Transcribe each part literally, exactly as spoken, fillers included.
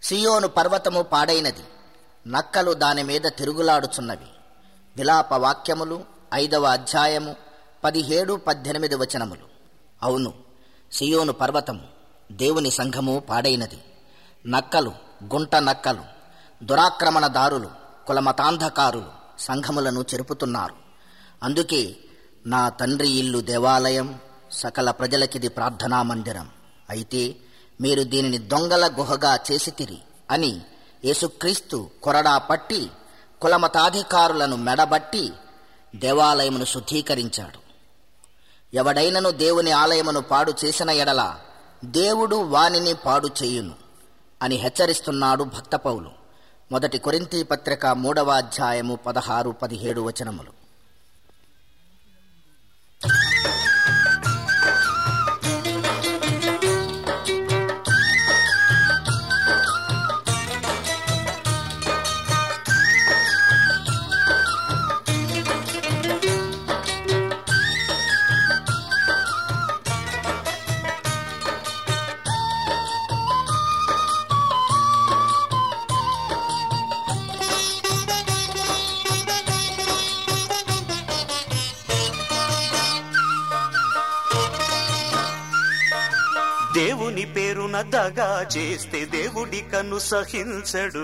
సియోను పర్వతము పాడైనది, నక్కలు దాని మీద తిరుగులాడుచున్నవి. విలాప వాక్యములు ఐదవ అధ్యాయము పదిహేడు పద్దెనిమిది వచనములు. అవును, సియోను పర్వతము, దేవుని సంఘము పాడైనది. నక్కలు, గుంట నక్కలు, దురాక్రమణదారులు, కులమతాంధకారులు సంఘములను చెరుపుతున్నారు. అందుకే నా తండ్రి ఇల్లు దేవాలయం, సకల ప్రజలకిది ప్రార్థనా మందిరం, అయితే మీరు దీనిని దొంగల గుహగా చేసితిరి అని యేసుక్రీస్తు కొరడా పట్టి కులమతాధికారులను మెడబట్టి దేవాలయమును శుద్ధీకరించాడు. ఎవడైనను దేవుని ఆలయమును పాడు చేసిన ఎడల దేవుడు వానిని పాడు చేయును అని హెచ్చరిస్తున్నాడు భక్త పౌలు. మొదటి కొరింథీ పత్రిక మూడవ అధ్యాయము పదహారు పదిహేడు వచనములు. దేవుని పేరున దగా చేస్తే దేవుడి కన్ను సహించడు.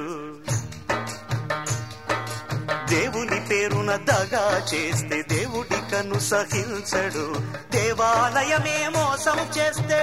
దేవుని పేరున దగా చేస్తే దేవుడి కన్ను సహించడు. దేవాలయమే మోసం చేస్తే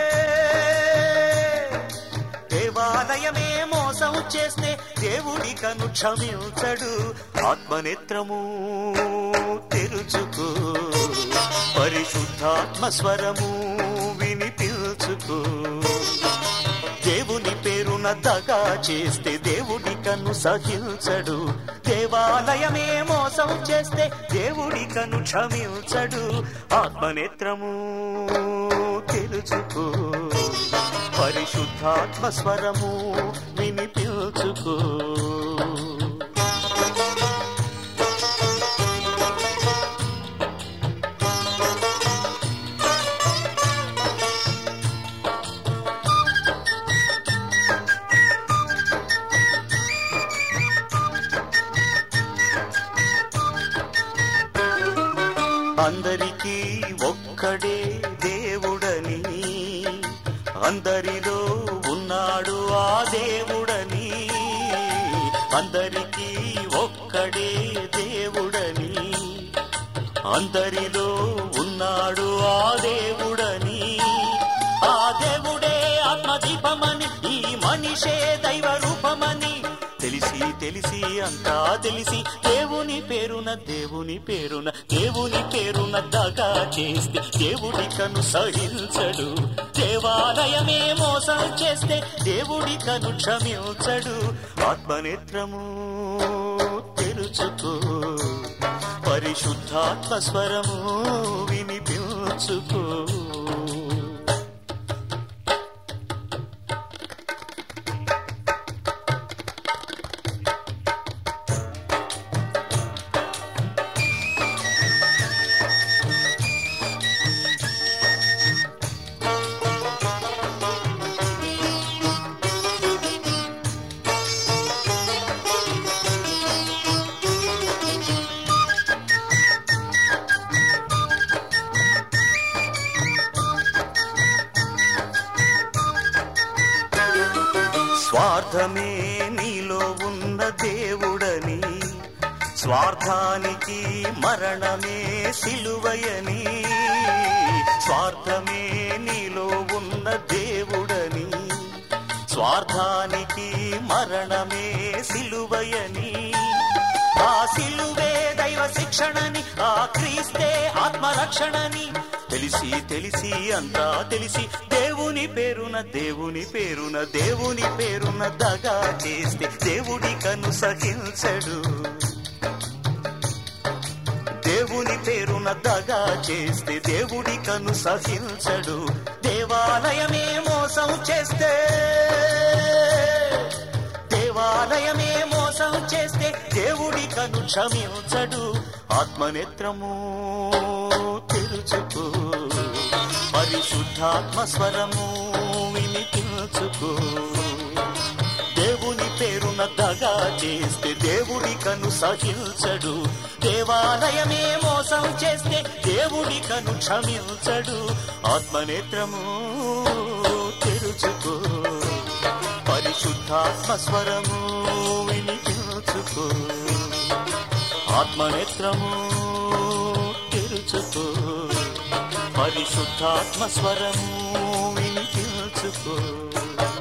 దేవాలయమే మోసం చేస్తే దేవుడి కన్ను క్షమించడు. ఆత్మనేత్రము తెరుచుకో, పరిశుద్ధాత్మ స్వరము వినిపించుకో. దేవుని పేరున దగా చేస్తే దేవుడి కన్ను సహించడు. దేవాలయమే మోసం చేస్తే దేవుడి కన్ను క్షమించడు. ఆత్మనేత్రము తెరుచుకో, పరిశుద్ధాత్మ స్వరము వినిపించుకో. అందరికీ ఒక్కడే దేవుడని, అందరిలో ఉన్నాడు ఆ దేవుడని. అందరికీ ఒక్కడే దేవుడని, అందరిలో ఉన్నాడు ఆ దేవుడని. ఆ దేవుడే ఆత్మదీపమని, ఈ మనిషే దైవ రూపమని తెలిసి తెలిసి అంతా తెలిసి దేవుని పేరున దేవుని పేరున దేవుని పేరున దగా చేస్తే దేవుడి కన్ను సహించడు. దేవాలయమే మోసం చేస్తే దేవుడి కన్ను క్షమించడు. ఆత్మనేత్రము తెరుచుకో, పరిశుద్ధాత్మ స్వరము వినిపించుకో. స్వార్థమే నీలో ఉన్న దేవుడని, స్వార్థానికి మరణమే సిలువయని. స్వార్థమే నీలో ఉన్న దేవుడని, స్వార్థానికి మరణమే సిలువయని. ఆ సిలువే దైవ శిక్షణని, ఆ క్రీస్తే ఆత్మరక్షణని తెలిసి తెలిసి అంతా తెలిసి దేవుని పేరున దేవుని పేరున దేవుని పేరున దగా చేస్తే దేవుడి కన్ను సహించడు. దేవుని పేరున దగా చేస్తే దేవుడి కన్ను సహించడు. దేవాలయమే మోసం చేస్తే దేవాలయమే మోసం చేస్తే దేవుడి కన్ను క్షమించడు. ఆత్మనేత్రము తెరుచుకో, పరిశుద్ధాత్మ స్వరము వినిపించుకో. దేవుని నద్దగా చేస్తే దేవుడి కను సహించడు. దేవాలయమే మోసం చేస్తే దేవుడి కను క్షమించడు. ఆత్మనేత్రము తెరుచుకో, పరిశుద్ధాత్మ స్వరము వినిపించుకో. ఆత్మనేత్రము తెరుచుకో, పరిశుద్ధాత్మ స్వరము వినిపించుకో.